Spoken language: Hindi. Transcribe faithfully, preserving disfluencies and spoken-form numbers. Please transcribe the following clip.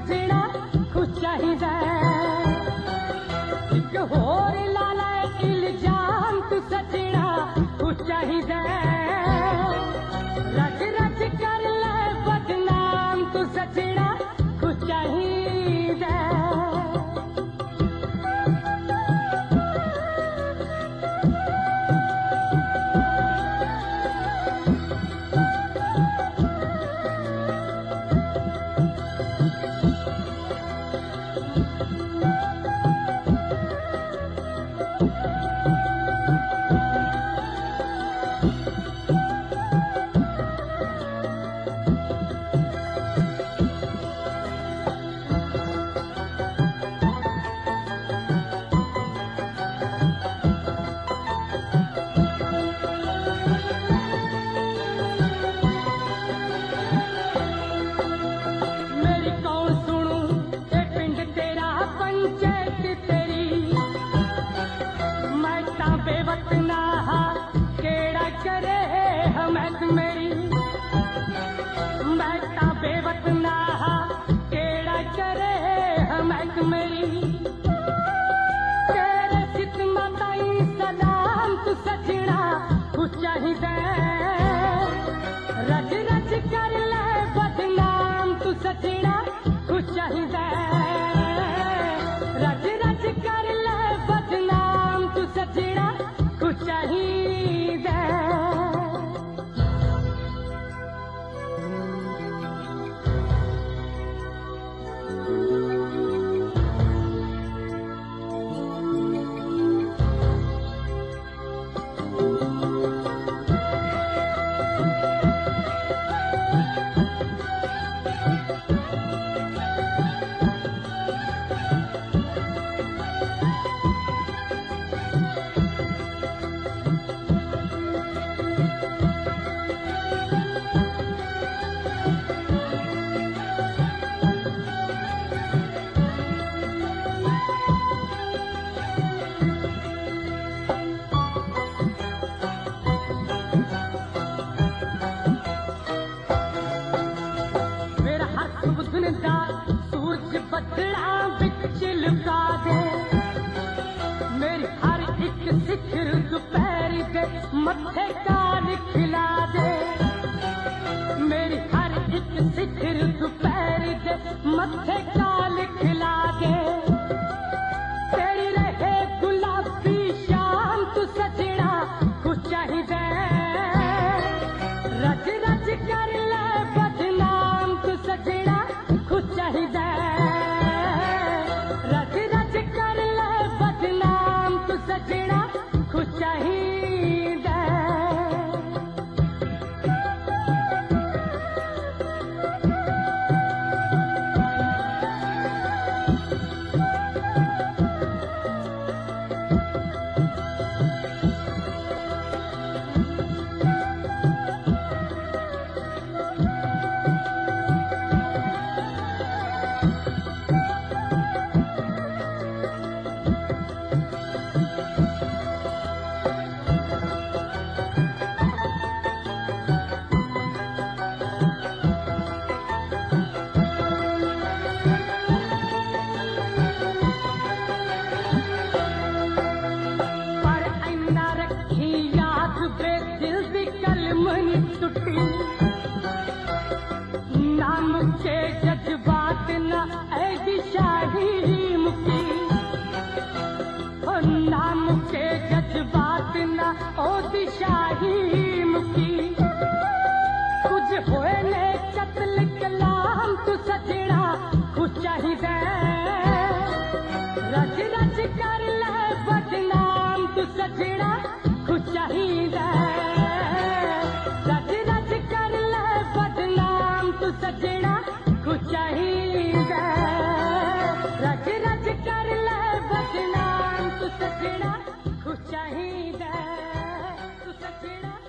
सजना कुछ चाहिदा एक होर लाला इल्जाम तू सजना कुछ चाहिदा रज रज कर ले बदनाम तू सजना कुछ चाहिदा रज रज कर ले बदनाम तू सजना कुछ चाहिदा रज रज कर ले बदनाम तू सजना कुछ चाहिदा सूरज बदला बिच लुका दे मेरी हर एक सिखर दोपहर दे मथे काल खिला दे मेरी हर एक सिखर दोपहर दे मथे काल खिला दे तेरी रहे गुलाबी शाम तू सजना कुछ चाहिदा रज रज कर ले बदनाम तू सजना कुछ चाहिदा रज रज कर ले बदनाम तू सजना कुछ चाहिदा नाम के जज्बात न ऐसी शाही मुकी नाम के जज्बात न ओ शाही मुकी कुछ होए ने कत्ल कलाम तू सजना कुछ चाहिदा रज रज कर ले बदनाम तू सजना कुछ चाहिदा रज रज कर ले बदनाम तू सजना कुछ चाहिदा रज रज कर ले बदनाम तू सजना कुछ चाहिदा तू सजना